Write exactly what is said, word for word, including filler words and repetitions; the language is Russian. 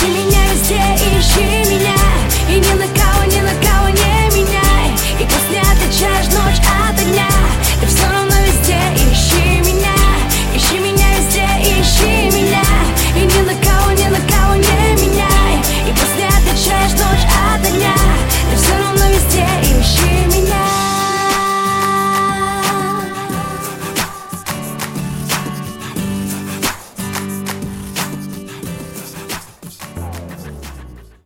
Ищи меня везде, ищи меня, и не на